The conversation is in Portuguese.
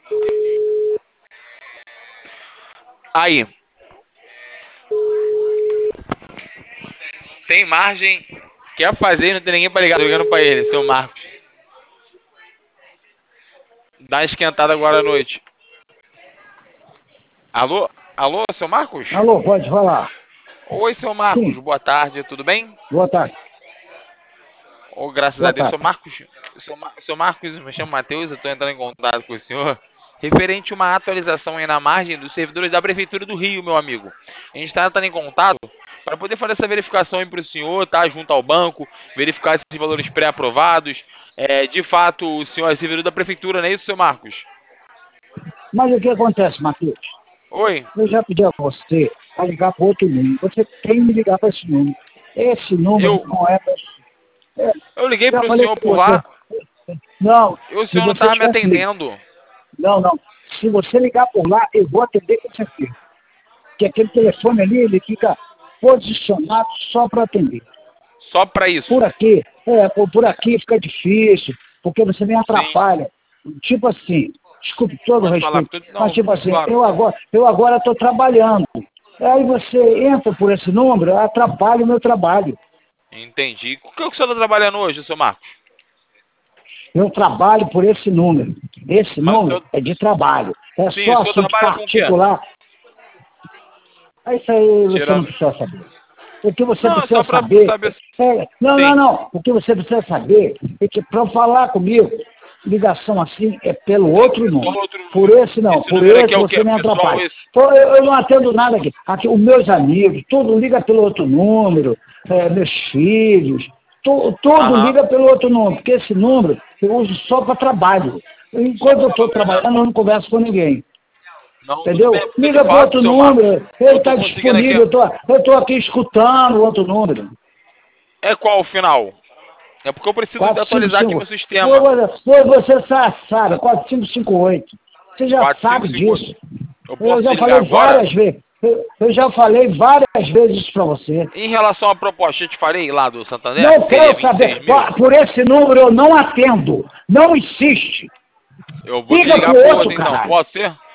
Aí. Tem margem. Quer fazer e não tem ninguém pra ligar. Tô ligando pra ele, seu Marcos. Dá uma esquentada agora à noite. Alô? Alô, seu Marcos? Alô, pode falar. Oi, seu Marcos. Sim. Boa tarde, tudo bem? Boa tarde. Oh, graças Boa a Deus. tarde. Seu Marcos, me chamo Matheus, eu estou entrando em contato com o senhor. Referente a uma atualização aí na margem dos servidores da Prefeitura do Rio, meu amigo. A gente está entrando em contato para poder fazer essa verificação aí para o senhor, tá? Junto ao banco, verificar esses valores pré-aprovados. De fato, o senhor é servidor da Prefeitura, não é isso, seu Marcos? Mas o que acontece, Matheus? Oi? Eu já pedi a você para ligar para outro número. Você tem que me ligar para esse número. Esse número Eu, não é para... eu liguei Já para o falei senhor com por você. lá Não, e o se senhor não você estava me tivesse ligado... atendendo. Não. Se você ligar por lá, eu vou atender com certeza. Porque aquele telefone ali, ele fica posicionado só para atender. Só para isso. Por aqui fica difícil, porque você me Sim. atrapalha. Tipo assim, desculpe todo o Pode falar. respeito, mas Não, tipo assim, claro. eu agora estou trabalhando. Aí você entra por esse número, atrapalha o meu trabalho. Entendi. O que o senhor está trabalhando hoje, seu Marcos? Eu trabalho por esse número. Esse Mas o número senhor... é de trabalho. É Sim, o só senhor assunto trabalha com o quê? particular. É isso aí você não Tirando... precisa saber. O que você Não, é precisa só para saber... saber... Sim. Não. O que você precisa saber é que para falar comigo, ligação assim é pelo Tem que outro ser só número. outro Por número. esse não. Esse Por número aqui esse é o quê? você me Pessoal, atrapalha. esse... Pô, eu não atendo nada aqui. Aqui, os meus amigos, tudo liga pelo outro número. Meus filhos, tudo Aham. liga pelo outro número. Porque esse número eu uso só para trabalho. Só Enquanto para eu estou trabalho trabalhando, mesmo. eu não converso com ninguém. Não, tudo Entendeu? bem, porque de Liga para fato, outro seu Marcos, número, ele eu tô está conseguindo aqui... disponível, eu estou aqui escutando o outro número. É qual o final? É porque eu preciso 455. atualizar aqui meu sistema. Você sabe, 4558. Você já sabe 4558. disso. Eu Eu posso já te ligar falei agora? várias vezes. Eu já falei várias vezes isso para você. Em relação à proposta, eu te falei lá do Santander, que Não seria quero 26 saber. mil. Por esse número eu não atendo. Não insiste. Eu vou te Liga ligar pro pro outro, outro então, caralho. pode ser?